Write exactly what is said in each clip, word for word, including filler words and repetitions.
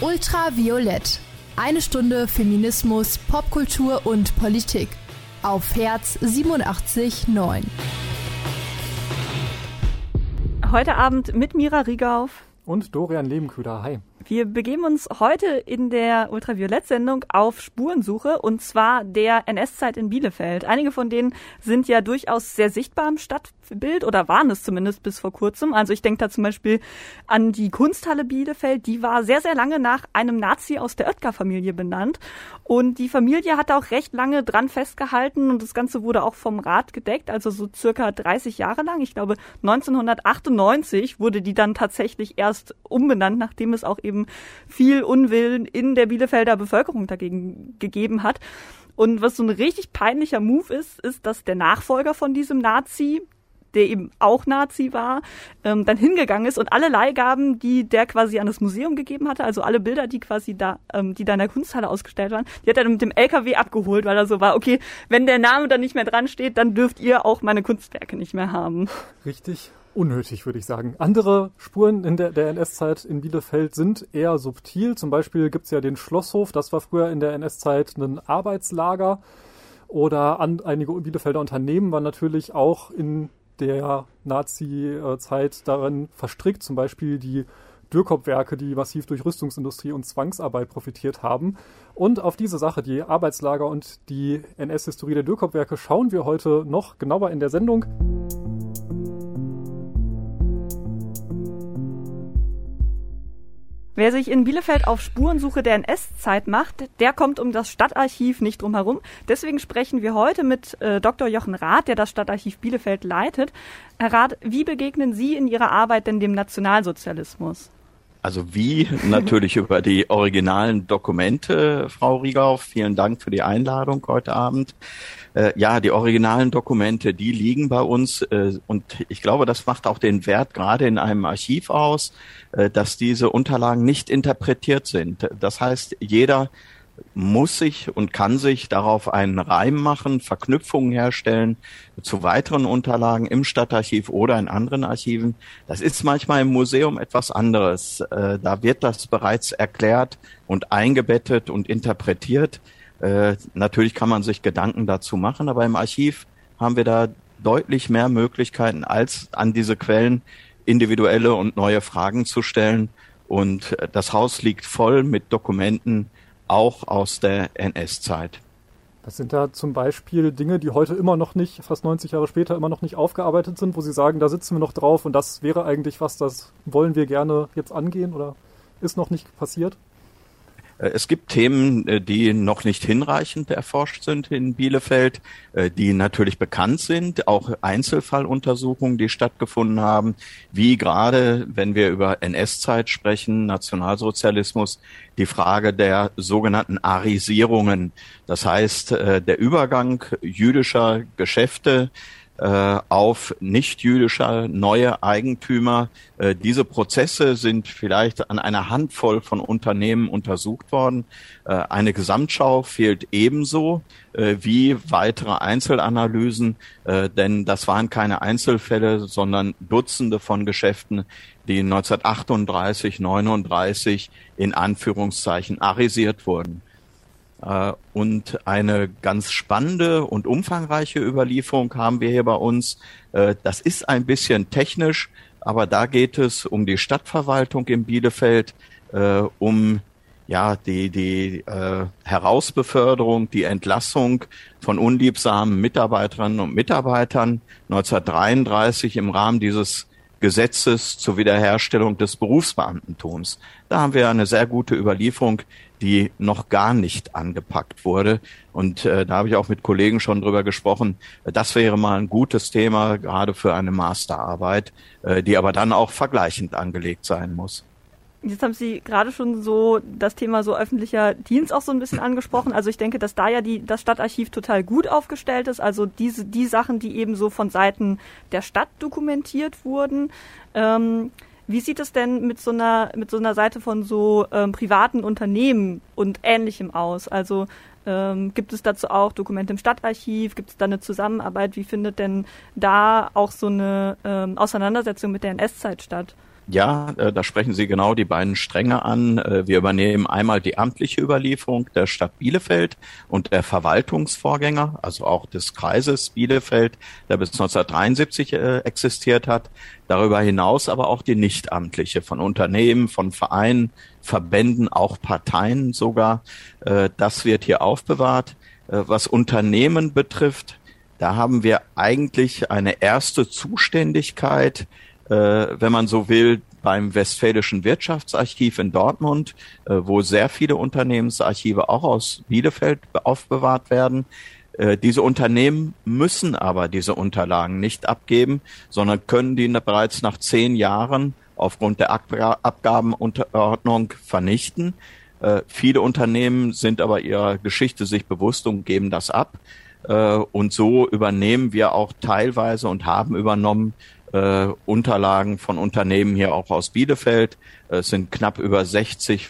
Ultraviolett. Eine Stunde Feminismus, Popkultur und Politik. Auf Herz siebenundachtzig Komma neun. Heute Abend mit Mira Riegauf und Dorian Lebenköder. Hi. Wir begeben uns heute in der Ultraviolett-Sendung auf Spurensuche, und zwar der N S-Zeit in Bielefeld. Einige von denen sind ja durchaus sehr sichtbar im Stadtbild oder waren es zumindest bis vor kurzem. Also ich denke da zum Beispiel an die Kunsthalle Bielefeld. Die war sehr, sehr lange nach einem Nazi aus der Oetker-Familie benannt. Und die Familie hat auch recht lange dran festgehalten und das Ganze wurde auch vom Rat gedeckt, also so circa dreißig Jahre lang. Ich glaube, neunzehnhundertachtundneunzig wurde die dann tatsächlich erst umbenannt, nachdem es auch eben viel Unwillen in der Bielefelder Bevölkerung dagegen gegeben hat. Und was so ein richtig peinlicher Move ist, ist, dass der Nachfolger von diesem Nazi, der eben auch Nazi war, ähm, dann hingegangen ist und alle Leihgaben, die der quasi an das Museum gegeben hatte, also alle Bilder, die quasi da, ähm, die da in der Kunsthalle ausgestellt waren, die hat er dann mit dem L K W abgeholt, weil er so war, okay, wenn der Name dann nicht mehr dran steht, dann dürft ihr auch meine Kunstwerke nicht mehr haben. Richtig unnötig, würde ich sagen. Andere Spuren in der, der N S-Zeit in Bielefeld sind eher subtil. Zum Beispiel gibt es ja den Schlosshof, das war früher in der N S-Zeit ein Arbeitslager. Oder an, einige Bielefelder Unternehmen waren natürlich auch in der Nazi-Zeit darin verstrickt, zum Beispiel die Dürkop-Werke, die massiv durch Rüstungsindustrie und Zwangsarbeit profitiert haben. Und auf diese Sache, die Arbeitslager und die N S-Historie der Dürkop-Werke, schauen wir heute noch genauer in der Sendung. Wer sich in Bielefeld auf Spurensuche der N S-Zeit macht, der kommt um das Stadtarchiv nicht drum herum. Deswegen sprechen wir heute mit äh, Doktor Jochen Rath, der das Stadtarchiv Bielefeld leitet. Herr Rath, wie begegnen Sie in Ihrer Arbeit denn dem Nationalsozialismus? Also wie? Natürlich über die originalen Dokumente, Frau Riegauf. Vielen Dank für die Einladung heute Abend. Äh, ja, die originalen Dokumente, die liegen bei uns äh, und ich glaube, das macht auch den Wert gerade in einem Archiv aus, äh, dass diese Unterlagen nicht interpretiert sind. Das heißt, jeder muss sich und kann sich darauf einen Reim machen, Verknüpfungen herstellen zu weiteren Unterlagen im Stadtarchiv oder in anderen Archiven. Das ist manchmal im Museum etwas anderes. Äh, da wird das bereits erklärt und eingebettet und interpretiert. Äh, natürlich kann man sich Gedanken dazu machen, aber im Archiv haben wir da deutlich mehr Möglichkeiten, als an diese Quellen individuelle und neue Fragen zu stellen. Und äh, das Haus liegt voll mit Dokumenten, auch aus der N S-Zeit. Das sind da zum Beispiel Dinge, die heute immer noch nicht, fast neunzig Jahre später, immer noch nicht aufgearbeitet sind, wo Sie sagen, da sitzen wir noch drauf und das wäre eigentlich was, das wollen wir gerne jetzt angehen oder ist noch nicht passiert? Es gibt Themen, die noch nicht hinreichend erforscht sind in Bielefeld, die natürlich bekannt sind, auch Einzelfalluntersuchungen, die stattgefunden haben, wie gerade, wenn wir über N S-Zeit sprechen, Nationalsozialismus, die Frage der sogenannten Arisierungen. Das heißt, der Übergang jüdischer Geschäfte auf nicht-jüdischer neue Eigentümer. Diese Prozesse sind vielleicht an einer Handvoll von Unternehmen untersucht worden. Eine Gesamtschau fehlt ebenso wie weitere Einzelanalysen, denn das waren keine Einzelfälle, sondern Dutzende von Geschäften, die neunzehnhundertachtunddreißig, neununddreißig in Anführungszeichen arisiert wurden. Und eine ganz spannende und umfangreiche Überlieferung haben wir hier bei uns. Das ist ein bisschen technisch, aber da geht es um die Stadtverwaltung in Bielefeld, um ja die die äh, Herausbeförderung, die Entlassung von unliebsamen Mitarbeiterinnen und Mitarbeitern neunzehnhundertdreiunddreißig im Rahmen dieses Gesetzes zur Wiederherstellung des Berufsbeamtentums. Da haben wir eine sehr gute Überlieferung, die noch gar nicht angepackt wurde. Und äh, da habe ich auch mit Kollegen schon drüber gesprochen. Das wäre mal ein gutes Thema, gerade für eine Masterarbeit, äh, die aber dann auch vergleichend angelegt sein muss. Jetzt haben Sie gerade schon so das Thema so öffentlicher Dienst auch so ein bisschen angesprochen. Also ich denke, dass da ja die, das Stadtarchiv total gut aufgestellt ist. Also diese, die Sachen, die eben so von Seiten der Stadt dokumentiert wurden. Ähm, wie sieht es denn mit so einer, mit so einer Seite von so ähm, privaten Unternehmen und Ähnlichem aus? Also ähm, gibt es dazu auch Dokumente im Stadtarchiv? Gibt es da eine Zusammenarbeit? Wie findet denn da auch so eine ähm, Auseinandersetzung mit der N S-Zeit statt? Ja, äh, da sprechen Sie genau die beiden Stränge an. Äh, wir übernehmen einmal die amtliche Überlieferung der Stadt Bielefeld und der Verwaltungsvorgänger, also auch des Kreises Bielefeld, der bis neunzehnhundertdreiundsiebzig äh, existiert hat. Darüber hinaus aber auch die nichtamtliche von Unternehmen, von Vereinen, Verbänden, auch Parteien sogar. Äh, das wird hier aufbewahrt. Äh, was Unternehmen betrifft, da haben wir eigentlich eine erste Zuständigkeit, wenn man so will, beim Westfälischen Wirtschaftsarchiv in Dortmund, wo sehr viele Unternehmensarchive auch aus Bielefeld aufbewahrt werden. Diese Unternehmen müssen aber diese Unterlagen nicht abgeben, sondern können die bereits nach zehn Jahren aufgrund der Abgabenordnung vernichten. Viele Unternehmen sind aber ihrer Geschichte sich bewusst und geben das ab. Und so übernehmen wir auch teilweise und haben übernommen Uh, Unterlagen von Unternehmen hier auch aus Bielefeld. Es sind knapp über sechzig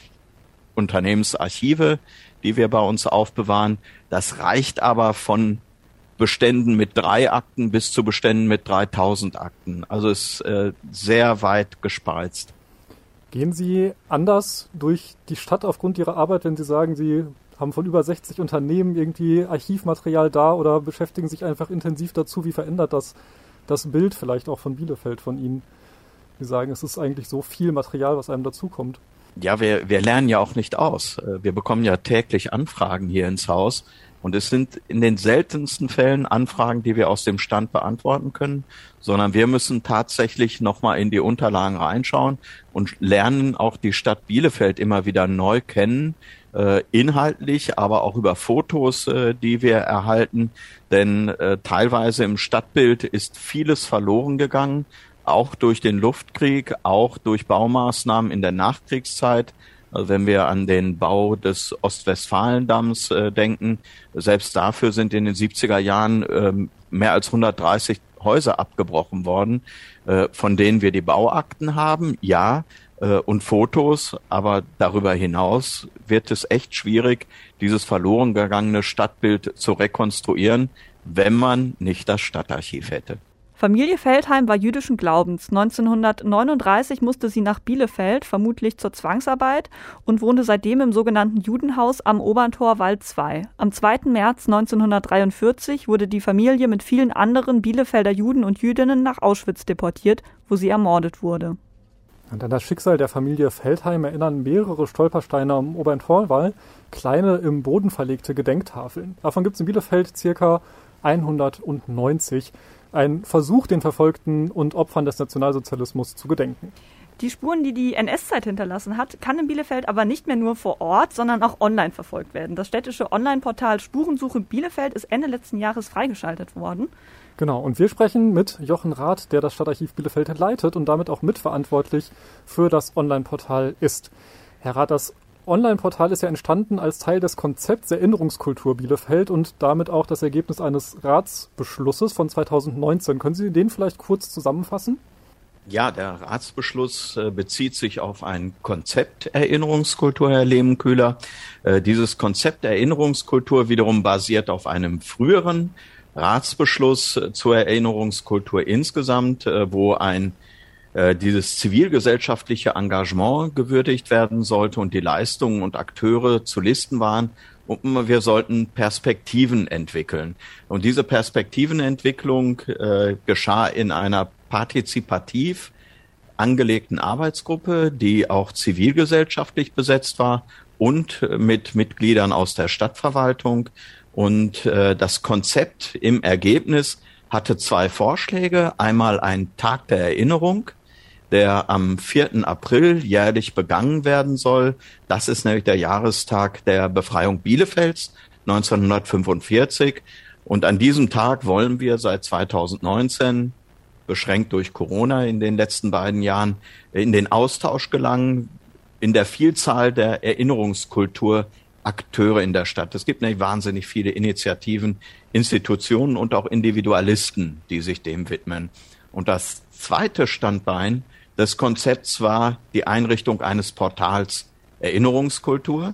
Unternehmensarchive, die wir bei uns aufbewahren. Das reicht aber von Beständen mit drei Akten bis zu Beständen mit dreitausend Akten. Also es ist äh, sehr weit gespreizt. Gehen Sie anders durch die Stadt aufgrund Ihrer Arbeit, wenn Sie sagen, Sie haben von über sechzig Unternehmen irgendwie Archivmaterial da oder beschäftigen sich einfach intensiv dazu? Wie verändert das das Bild vielleicht auch von Bielefeld von Ihnen? Sie sagen, es ist eigentlich so viel Material, was einem dazukommt. Ja, wir, wir lernen ja auch nicht aus. Wir bekommen ja täglich Anfragen hier ins Haus und es sind in den seltensten Fällen Anfragen, die wir aus dem Stand beantworten können, sondern wir müssen tatsächlich nochmal in die Unterlagen reinschauen und lernen auch die Stadt Bielefeld immer wieder neu kennen, Äh, inhaltlich, aber auch über Fotos, äh, die wir erhalten, denn äh, teilweise im Stadtbild ist vieles verloren gegangen, auch durch den Luftkrieg, auch durch Baumaßnahmen in der Nachkriegszeit. Also wenn wir an den Bau des Ostwestfalen-Damms äh, denken, selbst dafür sind in den siebziger Jahren äh, mehr als hundertdreißig Häuser abgebrochen worden, äh, von denen wir die Bauakten haben, ja, und Fotos, aber darüber hinaus wird es echt schwierig, dieses verloren gegangene Stadtbild zu rekonstruieren, wenn man nicht das Stadtarchiv hätte. Familie Feldheim war jüdischen Glaubens. neunzehnhundertneununddreißig musste sie nach Bielefeld, vermutlich zur Zwangsarbeit, und wohnte seitdem im sogenannten Judenhaus am Oberntor Wald zwei. Am zweiten März neunzehnhundertdreiundvierzig wurde die Familie mit vielen anderen Bielefelder Juden und Jüdinnen nach Auschwitz deportiert, wo sie ermordet wurde. Und an das Schicksal der Familie Feldheim erinnern mehrere Stolpersteine am Oberntorwall, kleine im Boden verlegte Gedenktafeln. Davon gibt es in Bielefeld circa hundertneunzig. Ein Versuch, den Verfolgten und Opfern des Nationalsozialismus zu gedenken. Die Spuren, die die N S-Zeit hinterlassen hat, kann in Bielefeld aber nicht mehr nur vor Ort, sondern auch online verfolgt werden. Das städtische Online-Portal Spurensuche Bielefeld ist Ende letzten Jahres freigeschaltet worden. Genau, und wir sprechen mit Jochen Rath, der das Stadtarchiv Bielefeld leitet und damit auch mitverantwortlich für das Online-Portal ist. Herr Rath, das Online-Portal ist ja entstanden als Teil des Konzepts Erinnerungskultur Bielefeld und damit auch das Ergebnis eines Ratsbeschlusses von zweitausendneunzehn. Können Sie den vielleicht kurz zusammenfassen? Ja, der Ratsbeschluss äh, bezieht sich auf ein Konzept Erinnerungskultur, Herr Lehmenkühler. Äh, dieses Konzept Erinnerungskultur wiederum basiert auf einem früheren Ratsbeschluss äh, zur Erinnerungskultur insgesamt, äh, wo ein äh, dieses zivilgesellschaftliche Engagement gewürdigt werden sollte und die Leistungen und Akteure zu listen waren. Und wir sollten Perspektiven entwickeln. Und diese Perspektivenentwicklung äh, geschah in einer partizipativ angelegten Arbeitsgruppe, die auch zivilgesellschaftlich besetzt war und mit Mitgliedern aus der Stadtverwaltung. Und äh, das Konzept im Ergebnis hatte zwei Vorschläge. Einmal ein Tag der Erinnerung, der am vierten April jährlich begangen werden soll. Das ist nämlich der Jahrestag der Befreiung Bielefelds neunzehnhundertfünfundvierzig. Und an diesem Tag wollen wir seit zweitausendneunzehn, beschränkt durch Corona in den letzten beiden Jahren, in den Austausch gelangen, in der Vielzahl der Erinnerungskultur Akteure in der Stadt. Es gibt nämlich wahnsinnig viele Initiativen, Institutionen und auch Individualisten, die sich dem widmen. Und das zweite Standbein des Konzepts war die Einrichtung eines Portals Erinnerungskultur,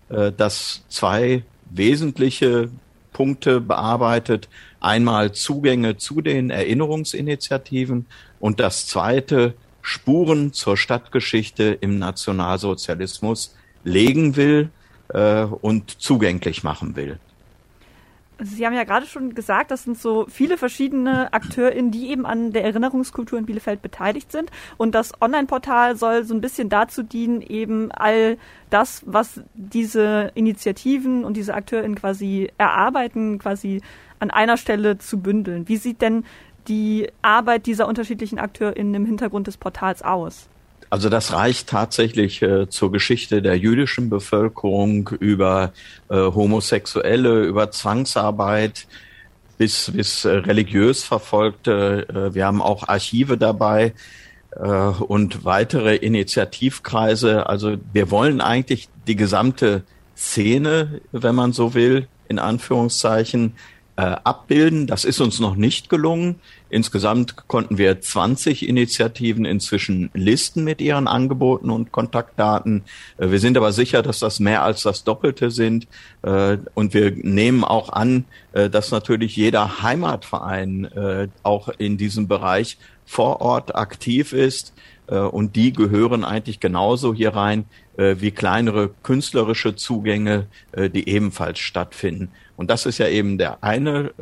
das zwei wesentliche Punkte bearbeitet. Einmal Zugänge zu den Erinnerungsinitiativen und das zweite Spuren zur Stadtgeschichte im Nationalsozialismus legen will äh, und zugänglich machen will. Sie haben ja gerade schon gesagt, das sind so viele verschiedene AkteurInnen, die eben an der Erinnerungskultur in Bielefeld beteiligt sind. Und das Online-Portal soll so ein bisschen dazu dienen, eben all das, was diese Initiativen und diese AkteurInnen quasi erarbeiten, quasi an einer Stelle zu bündeln. Wie sieht denn die Arbeit dieser unterschiedlichen AkteurInnen im Hintergrund des Portals aus? Also das reicht tatsächlich äh, zur Geschichte der jüdischen Bevölkerung über äh, Homosexuelle, über Zwangsarbeit bis, bis äh, religiös Verfolgte. Äh, wir haben auch Archive dabei äh, und weitere Initiativkreise. Also wir wollen eigentlich die gesamte Szene, wenn man so will, in Anführungszeichen, äh, abbilden. Das ist uns noch nicht gelungen. Insgesamt konnten wir zwanzig Initiativen inzwischen listen mit ihren Angeboten und Kontaktdaten. Wir sind aber sicher, dass das mehr als das Doppelte sind. Und wir nehmen auch an, dass natürlich jeder Heimatverein auch in diesem Bereich vor Ort aktiv ist. Und die gehören eigentlich genauso hier rein wie kleinere künstlerische Zugänge, die ebenfalls stattfinden. Und das ist ja eben der eine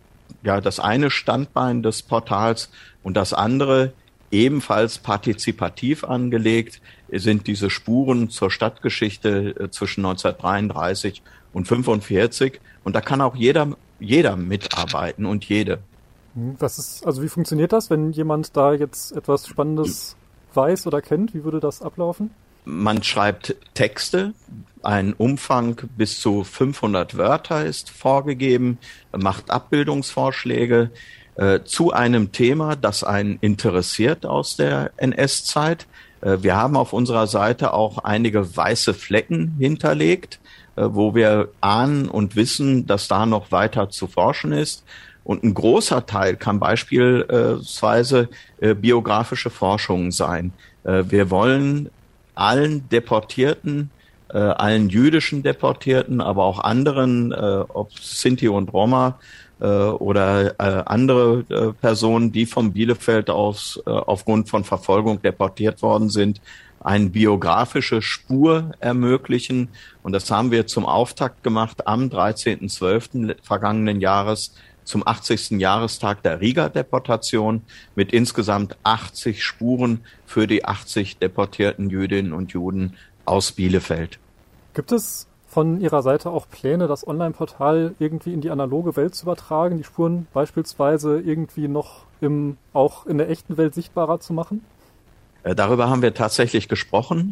Ja, das eine Standbein des Portals, und das andere, ebenfalls partizipativ angelegt, sind diese Spuren zur Stadtgeschichte zwischen neunzehnhundertdreiunddreißig und fünfundvierzig. Und da kann auch jeder, jeder mitarbeiten und jede. Was ist, also wie funktioniert das, wenn jemand da jetzt etwas Spannendes weiß oder kennt? Wie würde das ablaufen? Man schreibt Texte, ein Umfang bis zu fünfhundert Wörter ist vorgegeben, macht Abbildungsvorschläge äh, zu einem Thema, das einen interessiert aus der N S-Zeit. Äh, wir haben auf unserer Seite auch einige weiße Flecken hinterlegt, äh, wo wir ahnen und wissen, dass da noch weiter zu forschen ist. Und ein großer Teil kann beispielsweise äh, biografische Forschung sein. Äh, wir wollen allen Deportierten, äh, allen jüdischen Deportierten, aber auch anderen, äh, ob Sinti und Roma äh, oder äh, andere äh, Personen, die vom Bielefeld aus äh, aufgrund von Verfolgung deportiert worden sind, eine biografische Spur ermöglichen. Und das haben wir zum Auftakt gemacht am dreizehnten zwölften vergangenen Jahres, zum achtzigsten Jahrestag der Riga-Deportation mit insgesamt achtzig Spuren für die achtzig deportierten Jüdinnen und Juden aus Bielefeld. Gibt es von Ihrer Seite auch Pläne, das Online-Portal irgendwie in die analoge Welt zu übertragen, die Spuren beispielsweise irgendwie noch im, auch in der echten Welt sichtbarer zu machen? Darüber haben wir tatsächlich gesprochen.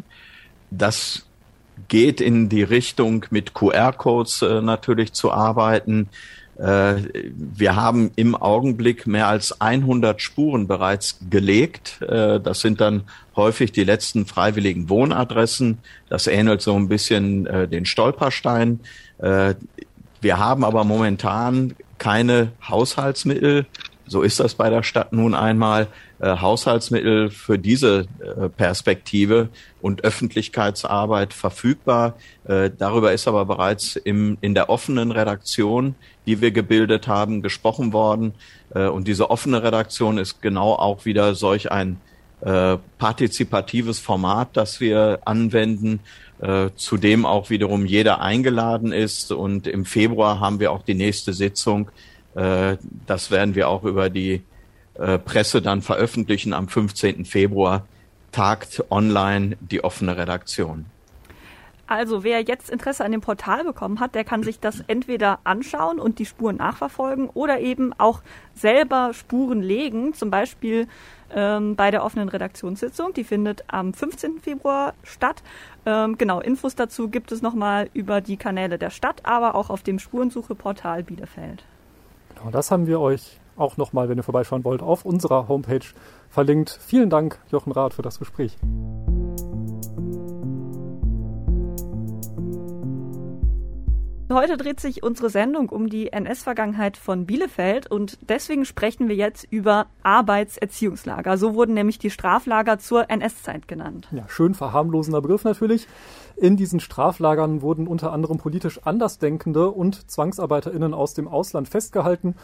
Das geht in die Richtung, mit Q R-Codes äh, natürlich zu arbeiten. Wir haben im Augenblick mehr als hundert Spuren bereits gelegt. Das sind dann häufig die letzten freiwilligen Wohnadressen. Das ähnelt so ein bisschen den Stolpersteinen. Wir haben aber momentan keine Haushaltsmittel. So ist das bei der Stadt nun einmal. Äh, Haushaltsmittel für diese äh, Perspektive und Öffentlichkeitsarbeit verfügbar. Äh, darüber ist aber bereits im, in der offenen Redaktion, die wir gebildet haben, gesprochen worden. Äh, und diese offene Redaktion ist genau auch wieder solch ein äh, partizipatives Format, das wir anwenden, äh, zu dem auch wiederum jeder eingeladen ist. Und im Februar haben wir auch die nächste Sitzung. Äh, das werden wir auch über die Presse dann veröffentlichen. Am fünfzehnten Februar tagt online die offene Redaktion. Also wer jetzt Interesse an dem Portal bekommen hat, der kann sich das entweder anschauen und die Spuren nachverfolgen oder eben auch selber Spuren legen, zum Beispiel ähm, bei der offenen Redaktionssitzung. Die findet am fünfzehnten Februar statt. Ähm, genau, Infos dazu gibt es nochmal über die Kanäle der Stadt, aber auch auf dem Spurensuche-Portal Bielefeld. Genau, das haben wir euch auch nochmal, wenn ihr vorbeischauen wollt, auf unserer Homepage verlinkt. Vielen Dank, Jochen Rath, für das Gespräch. Heute dreht sich unsere Sendung um die N S-Vergangenheit von Bielefeld und deswegen sprechen wir jetzt über Arbeitserziehungslager. So wurden nämlich die Straflager zur N S-Zeit genannt. Ja, schön verharmlosender Begriff natürlich. In diesen Straflagern wurden unter anderem politisch Andersdenkende und ZwangsarbeiterInnen aus dem Ausland festgehalten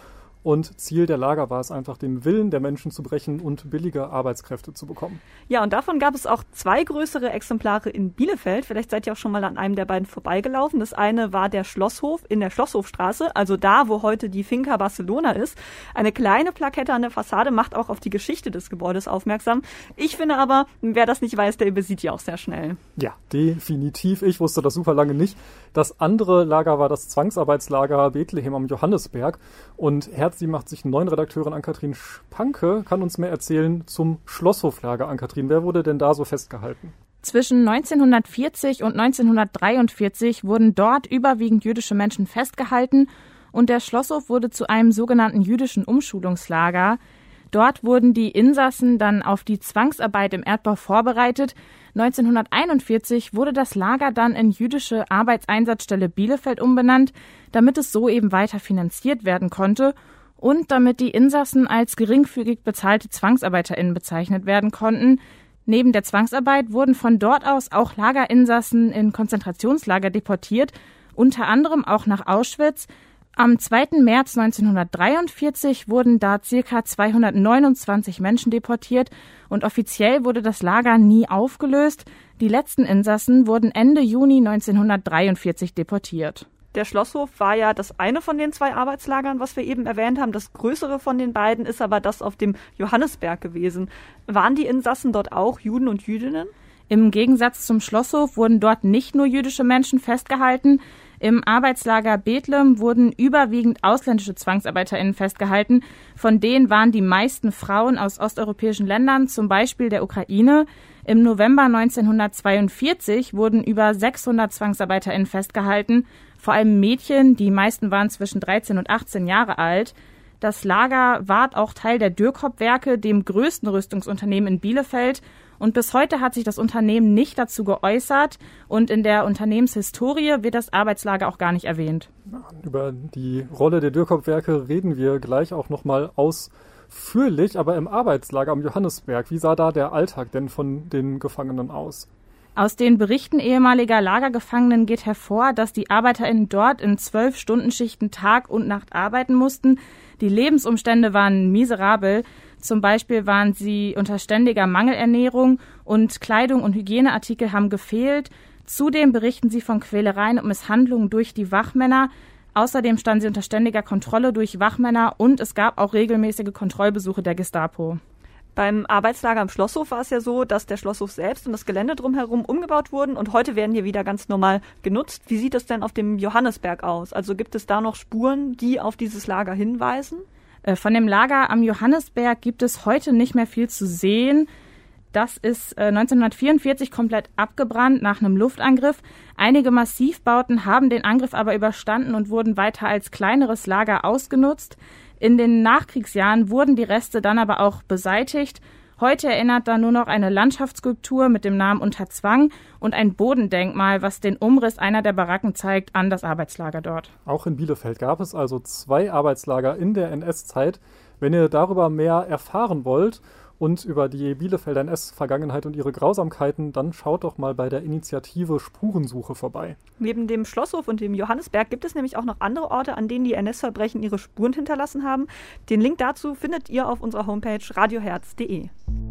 Und Ziel der Lager war es einfach, den Willen der Menschen zu brechen und billige Arbeitskräfte zu bekommen. Ja, und davon gab es auch zwei größere Exemplare in Bielefeld. Vielleicht seid ihr auch schon mal an einem der beiden vorbeigelaufen. Das eine war der Schlosshof in der Schlosshofstraße, also da, wo heute die Finca Barcelona ist. Eine kleine Plakette an der Fassade macht auch auf die Geschichte des Gebäudes aufmerksam. Ich finde aber, wer das nicht weiß, der übersieht ja auch sehr schnell. Ja, definitiv. Ich wusste das super lange nicht. Das andere Lager war das Zwangsarbeitslager Bethlehem am Johannisberg. Und Herz macht sich neuen Redakteurin Ann-Kathrin Spanke, kann uns mehr erzählen zum Schlosshoflager. Ann-Kathrin, wer wurde denn da so festgehalten? Zwischen neunzehnhundertvierzig und neunzehnhundertdreiundvierzig wurden dort überwiegend jüdische Menschen festgehalten und der Schlosshof wurde zu einem sogenannten jüdischen Umschulungslager. Dort wurden die Insassen dann auf die Zwangsarbeit im Erdbau vorbereitet. neunzehnhunderteinundvierzig wurde das Lager dann in Jüdische Arbeitseinsatzstelle Bielefeld umbenannt, damit es so eben weiter finanziert werden konnte und damit die Insassen als geringfügig bezahlte ZwangsarbeiterInnen bezeichnet werden konnten. Neben der Zwangsarbeit wurden von dort aus auch Lagerinsassen in Konzentrationslager deportiert, unter anderem auch nach Auschwitz. Am zweiten März neunzehnhundertdreiundvierzig wurden da ca. zweihundertneunundzwanzig Menschen deportiert und offiziell wurde das Lager nie aufgelöst. Die letzten Insassen wurden Ende Juni neunzehnhundertdreiundvierzig deportiert. Der Schlosshof war ja das eine von den zwei Arbeitslagern, was wir eben erwähnt haben. Das größere von den beiden ist aber das auf dem Johannisberg gewesen. Waren die Insassen dort auch Juden und Jüdinnen? Im Gegensatz zum Schlosshof wurden dort nicht nur jüdische Menschen festgehalten. Im Arbeitslager Bethlehem wurden überwiegend ausländische ZwangsarbeiterInnen festgehalten. Von denen waren die meisten Frauen aus osteuropäischen Ländern, zum Beispiel der Ukraine. Im November neunzehnhundertzweiundvierzig wurden über sechshundert ZwangsarbeiterInnen festgehalten. Vor allem Mädchen, die meisten waren zwischen dreizehn und achtzehn Jahre alt. Das Lager war auch Teil der Dürkop-Werke, dem größten Rüstungsunternehmen in Bielefeld. Und bis heute hat sich das Unternehmen nicht dazu geäußert. Und in der Unternehmenshistorie wird das Arbeitslager auch gar nicht erwähnt. Über die Rolle der Dürkop-Werke reden wir gleich auch nochmal ausführlich. Aber im Arbeitslager am Johannisberg, wie sah da der Alltag denn von den Gefangenen aus? Aus den Berichten ehemaliger Lagergefangenen geht hervor, dass die ArbeiterInnen dort in zwölf-Stunden-Schichten Tag und Nacht arbeiten mussten. Die Lebensumstände waren miserabel. Zum Beispiel waren sie unter ständiger Mangelernährung und Kleidung und Hygieneartikel haben gefehlt. Zudem berichten sie von Quälereien und Misshandlungen durch die Wachmänner. Außerdem standen sie unter ständiger Kontrolle durch Wachmänner und es gab auch regelmäßige Kontrollbesuche der Gestapo. Beim Arbeitslager am Schlosshof war es ja so, dass der Schlosshof selbst und das Gelände drumherum umgebaut wurden und heute werden die wieder ganz normal genutzt. Wie sieht es denn auf dem Johannisberg aus? Also gibt es da noch Spuren, die auf dieses Lager hinweisen? Von dem Lager am Johannisberg gibt es heute nicht mehr viel zu sehen. Das ist neunzehnhundertvierundvierzig komplett abgebrannt nach einem Luftangriff. Einige Massivbauten haben den Angriff aber überstanden und wurden weiter als kleineres Lager ausgenutzt. In den Nachkriegsjahren wurden die Reste dann aber auch beseitigt. Heute erinnert da nur noch eine Landschaftsskulptur mit dem Namen Unter Zwang und ein Bodendenkmal, was den Umriss einer der Baracken zeigt, an das Arbeitslager dort. Auch in Bielefeld gab es also zwei Arbeitslager in der N S-Zeit. Wenn ihr darüber mehr erfahren wollt und über die Bielefelder N S-Vergangenheit und ihre Grausamkeiten, dann schaut doch mal bei der Initiative Spurensuche vorbei. Neben dem Schlosshof und dem Johannisberg gibt es nämlich auch noch andere Orte, an denen die N S-Verbrechen ihre Spuren hinterlassen haben. Den Link dazu findet ihr auf unserer Homepage radioherz punkt de.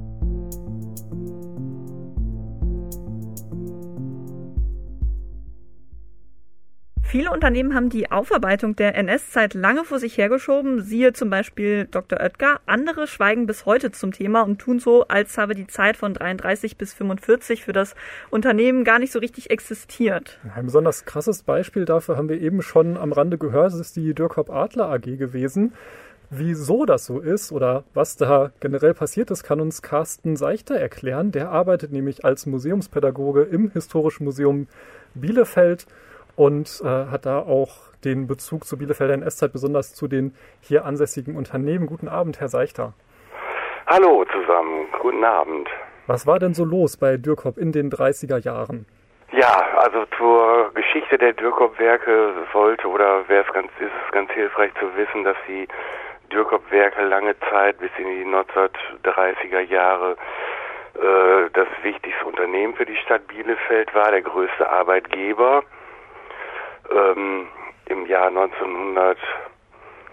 Viele Unternehmen haben die Aufarbeitung der N S-Zeit lange vor sich hergeschoben, siehe zum Beispiel Doktor Oetker. Andere schweigen bis heute zum Thema und tun so, als habe die Zeit von dreiunddreißig bis fünfundvierzig für das Unternehmen gar nicht so richtig existiert. Ein besonders krasses Beispiel dafür haben wir eben schon am Rande gehört, das ist die Dürkop Adler A G gewesen. Wieso das so ist oder was da generell passiert ist, kann uns Carsten Seichter erklären. Der arbeitet nämlich als Museumspädagoge im Historischen Museum Bielefeld und äh, hat da auch den Bezug zur Bielefelder N S-Zeit, besonders zu den hier ansässigen Unternehmen. Guten Abend, Herr Seichter. Hallo zusammen, guten Abend. Was war denn so los bei Dürkop in den dreißiger Jahren? Ja, also zur Geschichte der Dürkop-Werke sollte oder wäre es ganz, ist es ganz hilfreich zu wissen, dass die Dürkop-Werke lange Zeit bis in die neunzehnhundertdreißiger Jahre äh, das wichtigste Unternehmen für die Stadt Bielefeld war, der größte Arbeitgeber. Ähm, Im Jahr neunzehnhundertdreiundachtzig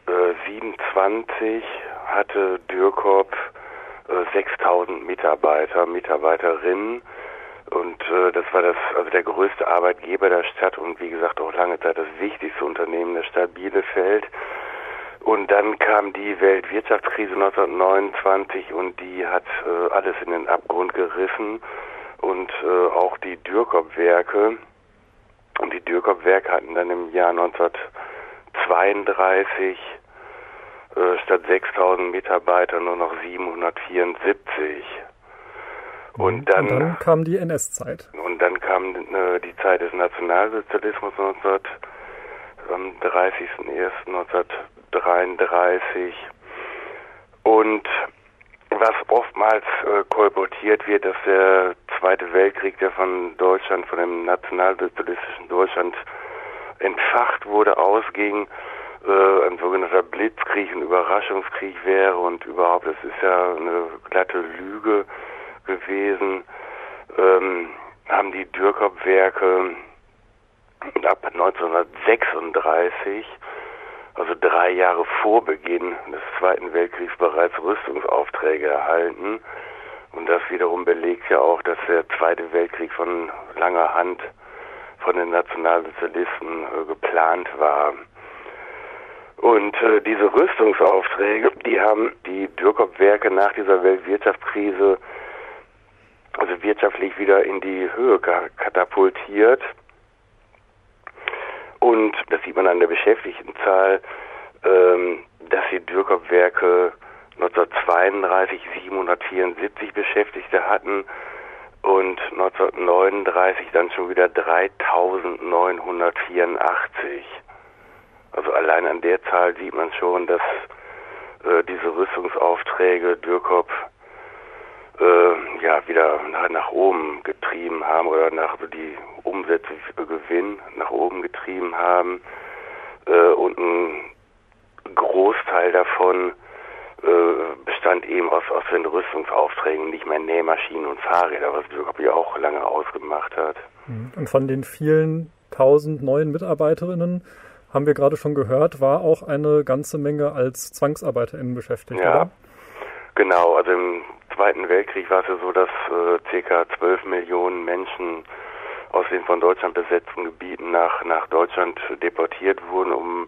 neunzehnhundertsiebenundzwanzig hatte Dürkop äh, sechstausend Mitarbeiter, Mitarbeiterinnen. Und äh, das war das, also der größte Arbeitgeber der Stadt und wie gesagt auch lange Zeit das wichtigste Unternehmen der Stadt Bielefeld. Und dann kam die Weltwirtschaftskrise neunzehnhundertneunundzwanzig und die hat äh, alles in den Abgrund gerissen und äh, auch die Dürkop-Werke. Und die Dürkop-Werke hatten dann im Jahr neunzehnhundertzweiunddreißig äh, statt sechstausend Mitarbeiter nur noch siebenhundertvierundsiebzig. Und dann, und dann kam die N S-Zeit. Und dann kam äh, die Zeit des Nationalsozialismus am dreißigsten ersten neunzehnhundertdreiunddreißig. Und was oftmals äh, kolportiert wird, dass der Zweite Weltkrieg, der von Deutschland, von dem nationalsozialistischen Deutschland entfacht wurde, ausging, äh, ein sogenannter Blitzkrieg, ein Überraschungskrieg wäre und überhaupt, das ist ja eine glatte Lüge gewesen, ähm, haben die Dürkop-Werke ab neunzehnhundertsechsunddreißig, also drei Jahre vor Beginn des Zweiten Weltkriegs, bereits Rüstungsaufträge erhalten. Und das wiederum belegt ja auch, dass der Zweite Weltkrieg von langer Hand von den Nationalsozialisten äh, geplant war. Und äh, diese Rüstungsaufträge, die haben die Dürkop-Werke nach dieser Weltwirtschaftskrise also wirtschaftlich wieder in die Höhe katapultiert. Und das sieht man an der Beschäftigtenzahl, ähm, dass die Dürkop-Werke neunzehnhundertzweiunddreißig siebenhundertvierundsiebzig Beschäftigte hatten und neunzehnhundertneununddreißig dann schon wieder dreitausendneunhundertvierundachtzig. Also allein an der Zahl sieht man schon, dass äh, diese Rüstungsaufträge Dürkop äh, ja wieder nach, nach oben getrieben haben oder nach also die Umsätze für Gewinn nach oben getrieben haben äh, und ein Großteil davon äh, bestand eben aus, aus den Rüstungsaufträgen, nicht mehr Nähmaschinen und Fahrräder, was Dürkop ja auch lange ausgemacht hat. Und von den vielen tausend neuen Mitarbeiterinnen, haben wir gerade schon gehört, war auch eine ganze Menge als ZwangsarbeiterInnen beschäftigt, ja, oder? Genau, also im Zweiten Weltkrieg war es ja so, dass äh, ca. zwölf Millionen Menschen aus den von Deutschland besetzten Gebieten nach, nach Deutschland deportiert wurden, um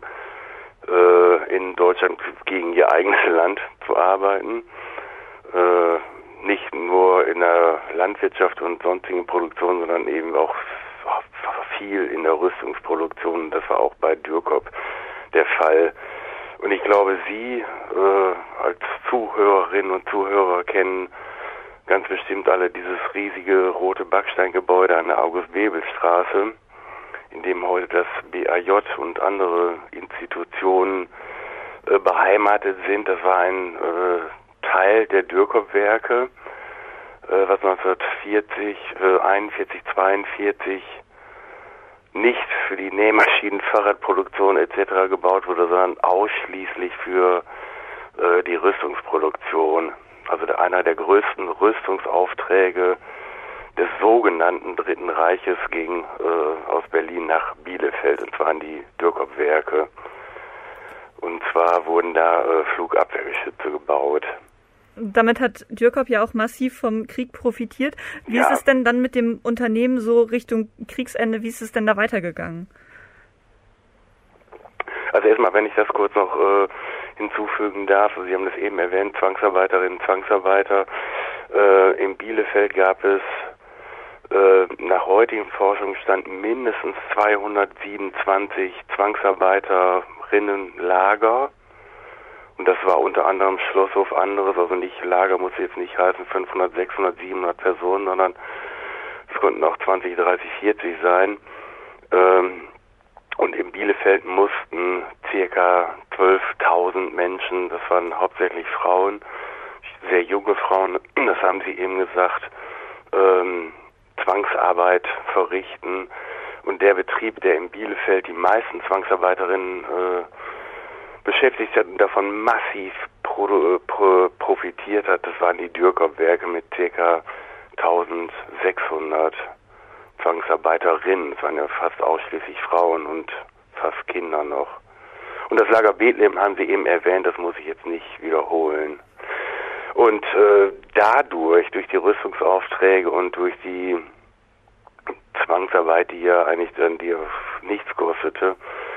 äh, in Deutschland gegen ihr eigenes Land zu arbeiten. Äh, nicht nur in der Landwirtschaft und sonstigen Produktion, sondern eben auch viel in der Rüstungsproduktion. Das war auch bei Dürkop der Fall. Und ich glaube, Sie äh, als Zuhörerinnen und Zuhörer kennen ganz bestimmt alle dieses riesige rote Backsteingebäude an der August-Bebel-Straße, in dem heute das B A J und andere Institutionen äh, beheimatet sind. Das war ein äh, Teil der Dürkop-Werke, äh, was neunzehnhundertvierzig, äh, einundvierzig, zweiundvierzig nicht für die Nähmaschinen, Fahrradproduktion et cetera gebaut wurde, sondern ausschließlich für äh, die Rüstungsproduktion. Also der, einer der größten Rüstungsaufträge des sogenannten Dritten Reiches ging äh, aus Berlin nach Bielefeld, und zwar an die Dürkop-Werke. Und zwar wurden da äh, Flugabwehrgeschütze gebaut. Damit hat Dürkop ja auch massiv vom Krieg profitiert. Wie ja. ist es denn dann mit dem Unternehmen so Richtung Kriegsende, wie ist es denn da weitergegangen? Also erstmal, wenn ich das kurz noch äh, hinzufügen darf, Sie haben das eben erwähnt, Zwangsarbeiterinnen, Zwangsarbeiter. Äh, in Bielefeld gab es äh, nach heutigem Forschungsstand mindestens zweihundertsiebenundzwanzig Zwangsarbeiterinnenlager. Und das war unter anderem Schlosshof anderes, also nicht Lager muss jetzt nicht heißen fünfhundert, sechshundert, siebenhundert Personen, sondern es konnten auch zwanzig, dreißig, vierzig sein. Ähm, und in Bielefeld mussten circa zwölftausend Menschen, das waren hauptsächlich Frauen, sehr junge Frauen, das haben Sie eben gesagt, ähm, Zwangsarbeit verrichten. Und der Betrieb, der in Bielefeld die meisten Zwangsarbeiterinnen äh, beschäftigt hat und davon massiv pro, pro, profitiert hat, das waren die Dürkop-Werke mit ca. eintausendsechshundert Zwangsarbeiterinnen. Es waren ja fast ausschließlich Frauen und fast Kinder noch. Und das Lager Bethlehem haben Sie eben erwähnt, das muss ich jetzt nicht wiederholen. Und äh, dadurch, durch die Rüstungsaufträge und durch die Zwangsarbeit, die ja eigentlich dann die nichts kostete,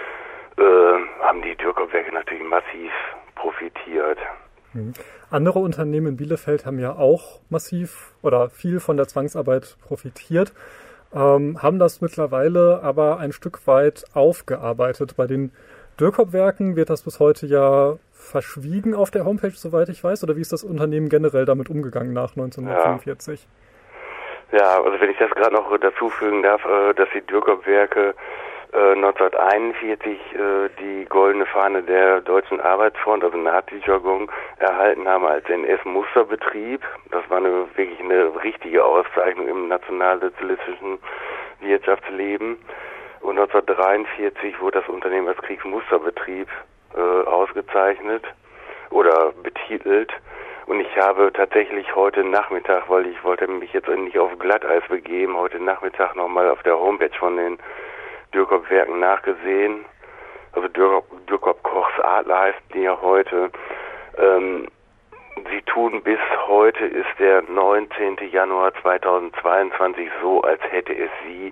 äh, haben die Dürkop-Werke natürlich massiv profitiert. Mhm. Andere Unternehmen in Bielefeld haben ja auch massiv oder viel von der Zwangsarbeit profitiert, ähm, haben das mittlerweile aber ein Stück weit aufgearbeitet. Bei den Dürkop-Werken wird das bis heute ja verschwiegen auf der Homepage, soweit ich weiß, oder wie ist das Unternehmen generell damit umgegangen nach neunzehnhundertfünfundvierzig? Ja, ja, also wenn ich das gerade noch dazu fügen darf, äh, dass die Dürkop-Werke äh, neunzehnhunderteinundvierzig äh, die goldene Fahne der Deutschen Arbeitsfront, also Nazi-Jargon, erhalten haben als N S-Musterbetrieb. Das war eine, wirklich eine richtige Auszeichnung im nationalsozialistischen Wirtschaftsleben. Und neunzehnhundertdreiundvierzig wurde das Unternehmen als Kriegsmusterbetrieb äh, ausgezeichnet oder betitelt. Und ich habe tatsächlich heute Nachmittag, weil ich wollte mich jetzt nicht auf Glatteis begeben, heute Nachmittag nochmal auf der Homepage von den Dürkop-Werken nachgesehen. Also Dürkop, Dürkop Kochs Adler heißt die ja heute. Ähm, sie tun bis heute, ist der neunzehnten Januar zweitausendzweiundzwanzig, so, als hätte es sie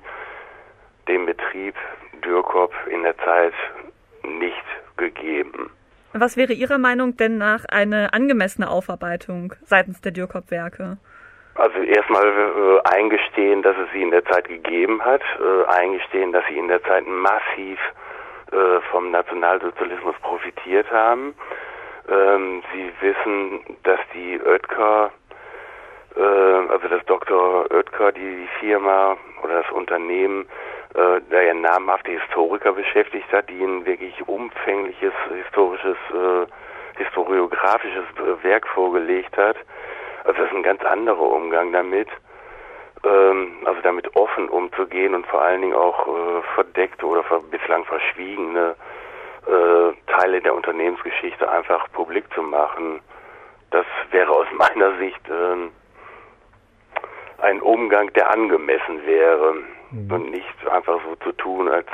den Betrieb Dürkop in der Zeit nicht gegeben. Was wäre Ihrer Meinung denn nach eine angemessene Aufarbeitung seitens der Dürkop-Werke? Also erstmal äh, eingestehen, dass es sie in der Zeit gegeben hat, äh, eingestehen, dass sie in der Zeit massiv äh, vom Nationalsozialismus profitiert haben. Ähm, sie wissen, dass die Oetker, äh, also das Doktor Oetker, die, die Firma oder das Unternehmen, äh, da ja namhafte Historiker beschäftigt hat, die ein wirklich umfängliches historisches, äh, historiografisches Werk vorgelegt hat. Also das ist ein ganz anderer Umgang damit, ähm, also damit offen umzugehen und vor allen Dingen auch äh, verdeckte oder ver- bislang verschwiegene äh, Teile der Unternehmensgeschichte einfach publik zu machen. Das wäre aus meiner Sicht äh, ein Umgang, der angemessen wäre mhm. und nicht einfach so zu tun, als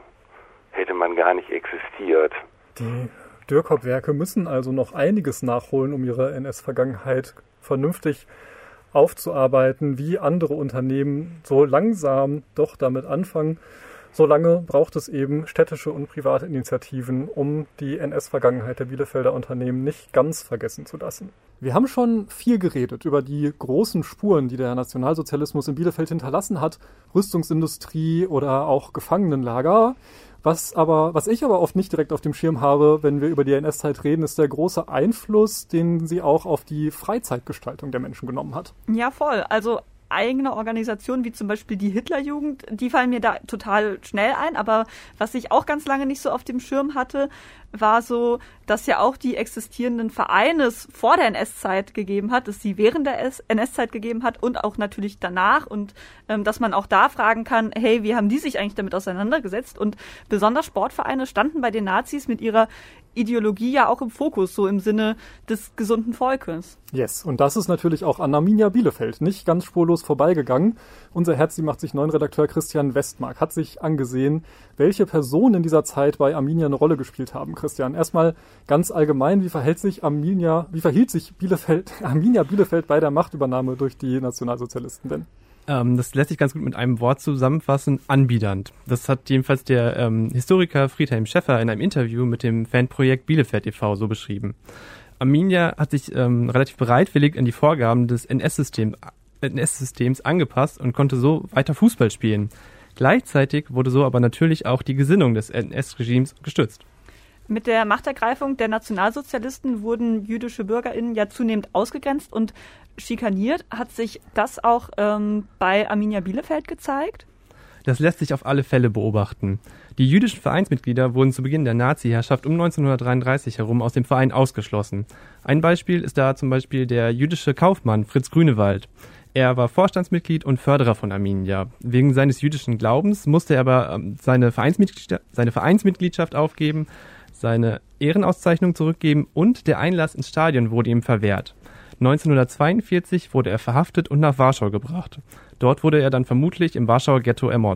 hätte man gar nicht existiert. Die Dürkop-Werke müssen also noch einiges nachholen, um ihre N S-Vergangenheit vernünftig aufzuarbeiten, wie andere Unternehmen so langsam doch damit anfangen. Solange braucht es eben städtische und private Initiativen, um die N S-Vergangenheit der Bielefelder Unternehmen nicht ganz vergessen zu lassen. Wir haben schon viel geredet über die großen Spuren, die der Nationalsozialismus in Bielefeld hinterlassen hat, Rüstungsindustrie oder auch Gefangenenlager. Was aber, was ich aber oft nicht direkt auf dem Schirm habe, wenn wir über die N S-Zeit reden, ist der große Einfluss, den sie auch auf die Freizeitgestaltung der Menschen genommen hat. Ja, voll. Also eigene Organisationen wie zum Beispiel die Hitlerjugend, die fallen mir da total schnell ein. Aber was ich auch ganz lange nicht so auf dem Schirm hatte, war so, dass ja auch die existierenden Vereine es vor der N S-Zeit gegeben hat, es sie während der N S-Zeit gegeben hat und auch natürlich danach und ähm, dass man auch da fragen kann, hey, wie haben die sich eigentlich damit auseinandergesetzt? Und besonders Sportvereine standen bei den Nazis mit ihrer Ideologie ja auch im Fokus, so im Sinne des gesunden Volkes. Yes, und das ist natürlich auch an Arminia Bielefeld nicht ganz spurlos vorbeigegangen. Unser Herz, die macht sich neun Redakteur Christian Westmark hat sich angesehen, welche Personen in dieser Zeit bei Arminia eine Rolle gespielt haben. Christian, erstmal ganz allgemein, wie verhält sich Arminia, wie verhielt sich Bielefeld, Arminia Bielefeld bei der Machtübernahme durch die Nationalsozialisten denn? Ähm, das lässt sich ganz gut mit einem Wort zusammenfassen, anbiedernd. Das hat jedenfalls der ähm, Historiker Friedhelm Schäffer in einem Interview mit dem Fanprojekt Bielefeld e V so beschrieben. Arminia hat sich ähm, relativ bereitwillig an die Vorgaben des N S-Systems N S-Systems angepasst und konnte so weiter Fußball spielen. Gleichzeitig wurde so aber natürlich auch die Gesinnung des N S-Regimes gestützt. Mit der Machtergreifung der Nationalsozialisten wurden jüdische BürgerInnen ja zunehmend ausgegrenzt und schikaniert. Hat sich das auch ähm, bei Arminia Bielefeld gezeigt? Das lässt sich auf alle Fälle beobachten. Die jüdischen Vereinsmitglieder wurden zu Beginn der Nazi-Herrschaft um neunzehnhundertdreiunddreißig herum aus dem Verein ausgeschlossen. Ein Beispiel ist da zum Beispiel der jüdische Kaufmann Fritz Grünewald. Er war Vorstandsmitglied und Förderer von Arminia. Wegen seines jüdischen Glaubens musste er aber ähm, seine, Vereinsmitgliedschaft, seine Vereinsmitgliedschaft aufgeben, seine Ehrenauszeichnung zurückgeben und der Einlass ins Stadion wurde ihm verwehrt. neunzehnhundertzweiundvierzig wurde er verhaftet und nach Warschau gebracht. Dort wurde er dann vermutlich im Warschauer Ghetto ermordet.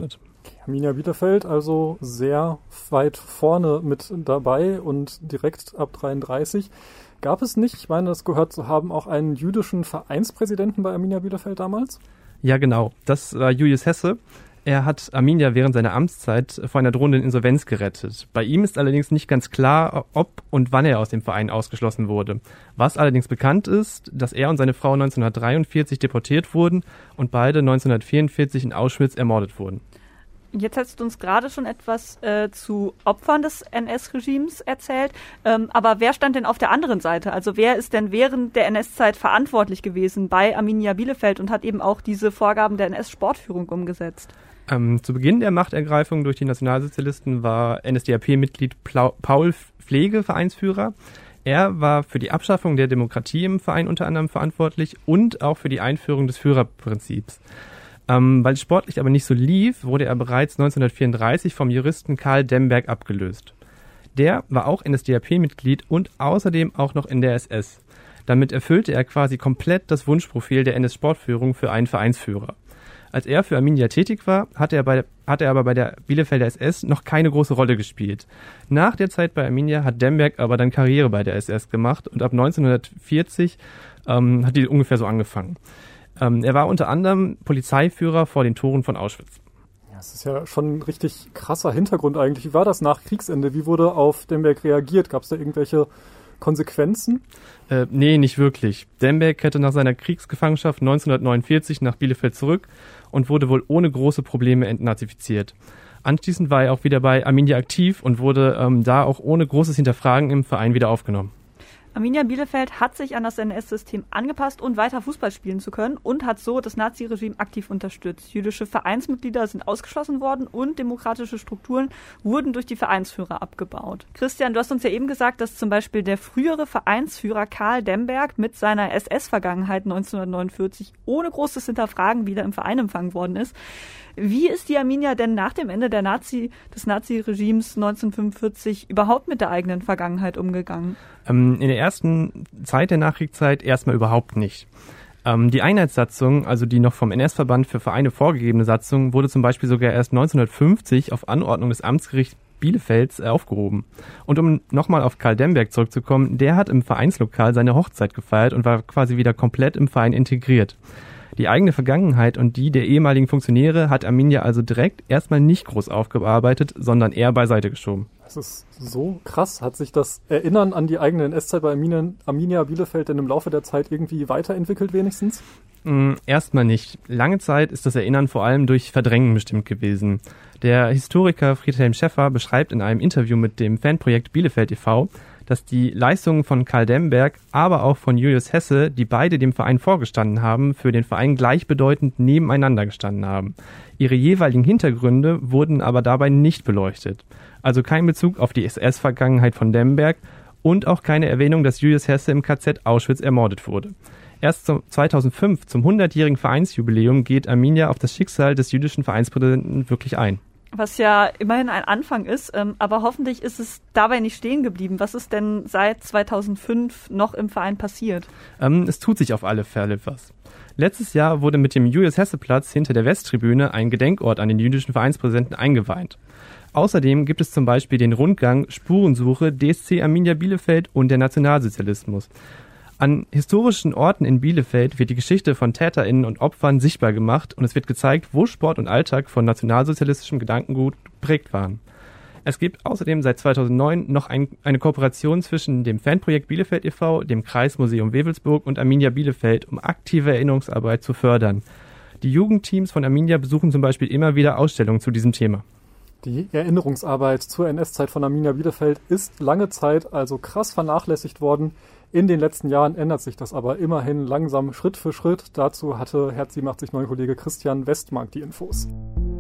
Arminia Bielefeld also sehr weit vorne mit dabei und direkt ab dreiunddreißig. Gab es nicht, ich meine, das gehört zu haben, auch einen jüdischen Vereinspräsidenten bei Arminia Bielefeld damals? Ja, genau. Das war Julius Hesse. Er hat Arminia während seiner Amtszeit vor einer drohenden Insolvenz gerettet. Bei ihm ist allerdings nicht ganz klar, ob und wann er aus dem Verein ausgeschlossen wurde. Was allerdings bekannt ist, dass er und seine Frau neunzehnhundertdreiundvierzig deportiert wurden und beide neunzehnhundertvierundvierzig in Auschwitz ermordet wurden. Jetzt hast du uns gerade schon etwas äh, zu Opfern des N S-Regimes erzählt. Ähm, aber wer stand denn auf der anderen Seite? Also wer ist denn während der N S-Zeit verantwortlich gewesen bei Arminia Bielefeld und hat eben auch diese Vorgaben der N S-Sportführung umgesetzt? Ähm, zu Beginn der Machtergreifung durch die Nationalsozialisten war N S D A P-Mitglied Paul Pflege Vereinsführer. Er war für die Abschaffung der Demokratie im Verein unter anderem verantwortlich und auch für die Einführung des Führerprinzips. Ähm, weil es sportlich aber nicht so lief, wurde er bereits neunzehnhundertvierunddreißig vom Juristen Karl Demberg abgelöst. Der war auch N S D A P-Mitglied und außerdem auch noch in der S S. Damit erfüllte er quasi komplett das Wunschprofil der N S-Sportführung für einen Vereinsführer. Als er für Arminia tätig war, hat er, bei, hat er aber bei der Bielefelder S S noch keine große Rolle gespielt. Nach der Zeit bei Arminia hat Demberg aber dann Karriere bei der S S gemacht und ab neunzehnhundertvierzig ähm, hat die ungefähr so angefangen. Ähm, er war unter anderem Polizeiführer vor den Toren von Auschwitz. Ja, das ist ja schon ein richtig krasser Hintergrund eigentlich. Wie war das nach Kriegsende? Wie wurde auf Demberg reagiert? Gab es da irgendwelche Konsequenzen? Äh, nee, nicht wirklich. Demberg kehrte nach seiner Kriegsgefangenschaft neunzehnhundertneunundvierzig nach Bielefeld zurück und wurde wohl ohne große Probleme entnazifiziert. Anschließend war er auch wieder bei Arminia aktiv und wurde ähm, da auch ohne großes Hinterfragen im Verein wieder aufgenommen. Arminia Bielefeld hat sich an das N S-System angepasst, um weiter Fußball spielen zu können und hat so das Naziregime aktiv unterstützt. Jüdische Vereinsmitglieder sind ausgeschlossen worden und demokratische Strukturen wurden durch die Vereinsführer abgebaut. Christian, du hast uns ja eben gesagt, dass zum Beispiel der frühere Vereinsführer Karl Demberg mit seiner S S-Vergangenheit neunzehnhundertneunundvierzig ohne großes Hinterfragen wieder im Verein empfangen worden ist. Wie ist die Arminia denn nach dem Ende der Nazi, des Naziregimes neunzehnhundertfünfundvierzig überhaupt mit der eigenen Vergangenheit umgegangen? Ähm, in der ersten Zeit der Nachkriegszeit erstmal überhaupt nicht. Ähm, die Einheitssatzung, also die noch vom N S-Verband für Vereine vorgegebene Satzung, wurde zum Beispiel sogar erst neunzehnhundertfünfzig auf Anordnung des Amtsgerichts Bielefelds aufgehoben. Und um nochmal auf Karl Demberg zurückzukommen, der hat im Vereinslokal seine Hochzeit gefeiert und war quasi wieder komplett im Verein integriert. Die eigene Vergangenheit und die der ehemaligen Funktionäre hat Arminia also direkt erstmal nicht groß aufgearbeitet, sondern eher beiseite geschoben. Das ist so krass. Hat sich das Erinnern an die eigene N S-Zeit bei Arminia, Arminia Bielefeld denn im Laufe der Zeit irgendwie weiterentwickelt wenigstens? Mm, erstmal nicht. Lange Zeit ist das Erinnern vor allem durch Verdrängen bestimmt gewesen. Der Historiker Friedhelm Schäffer beschreibt in einem Interview mit dem Fanprojekt Bielefeld e V, dass die Leistungen von Karl Demberg, aber auch von Julius Hesse, die beide dem Verein vorgestanden haben, für den Verein gleichbedeutend nebeneinander gestanden haben. Ihre jeweiligen Hintergründe wurden aber dabei nicht beleuchtet. Also kein Bezug auf die S S-Vergangenheit von Demberg und auch keine Erwähnung, dass Julius Hesse im K Z Auschwitz ermordet wurde. Erst zweitausendfünf, zum hundertjährigen Vereinsjubiläum, geht Arminia auf das Schicksal des jüdischen Vereinspräsidenten wirklich ein. Was ja immerhin ein Anfang ist, ähm, aber hoffentlich ist es dabei nicht stehen geblieben. Was ist denn seit zweitausendfünf noch im Verein passiert? Ähm, es tut sich auf alle Fälle was. Letztes Jahr wurde mit dem Julius-Hesse-Platz hinter der Westtribüne ein Gedenkort an den jüdischen Vereinspräsidenten eingeweiht. Außerdem gibt es zum Beispiel den Rundgang Spurensuche D S C Arminia Bielefeld und der Nationalsozialismus. An historischen Orten in Bielefeld wird die Geschichte von TäterInnen und Opfern sichtbar gemacht und es wird gezeigt, wo Sport und Alltag von nationalsozialistischem Gedankengut geprägt waren. Es gibt außerdem seit zweitausendneun noch ein, eine Kooperation zwischen dem Fanprojekt Bielefeld e V, dem Kreismuseum Wewelsburg und Arminia Bielefeld, um aktive Erinnerungsarbeit zu fördern. Die Jugendteams von Arminia besuchen zum Beispiel immer wieder Ausstellungen zu diesem Thema. Die Erinnerungsarbeit zur N S-Zeit von Arminia Bielefeld ist lange Zeit also krass vernachlässigt worden. In den letzten Jahren ändert sich das aber immerhin langsam Schritt für Schritt. Dazu hatte Herz siebenundachtzig Kollege Christian Westmark die Infos.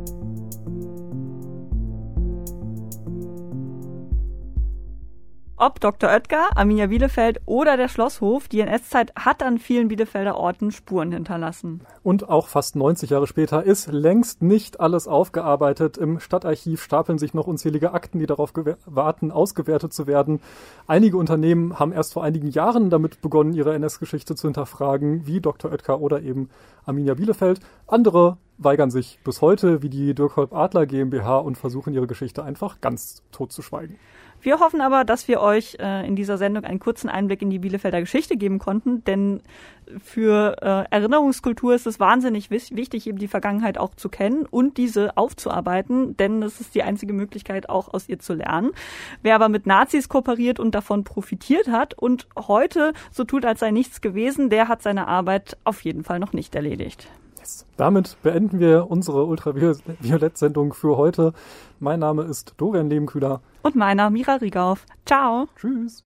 Ob Doktor Oetker, Arminia Bielefeld oder der Schlosshof, die N S-Zeit hat an vielen Bielefelder Orten Spuren hinterlassen. Und auch fast neunzig Jahre später ist längst nicht alles aufgearbeitet. Im Stadtarchiv stapeln sich noch unzählige Akten, die darauf warten, ausgewertet zu werden. Einige Unternehmen haben erst vor einigen Jahren damit begonnen, ihre N S-Geschichte zu hinterfragen, wie Doktor Oetker oder eben Arminia Bielefeld. Andere weigern sich bis heute, wie die Dürkholm Adler GmbH, und versuchen ihre Geschichte einfach ganz tot zu schweigen. Wir hoffen aber, dass wir euch äh, in dieser Sendung einen kurzen Einblick in die Bielefelder Geschichte geben konnten, denn für äh, Erinnerungskultur ist es wahnsinnig wis- wichtig, eben die Vergangenheit auch zu kennen und diese aufzuarbeiten, denn es ist die einzige Möglichkeit, auch aus ihr zu lernen. Wer aber mit Nazis kooperiert und davon profitiert hat und heute so tut, als sei nichts gewesen, der hat seine Arbeit auf jeden Fall noch nicht erledigt. Yes. Damit beenden wir unsere Ultraviolett-Sendung für heute. Mein Name ist Dorian Lebenkühler. Und meiner Mira Riegauf. Ciao. Tschüss.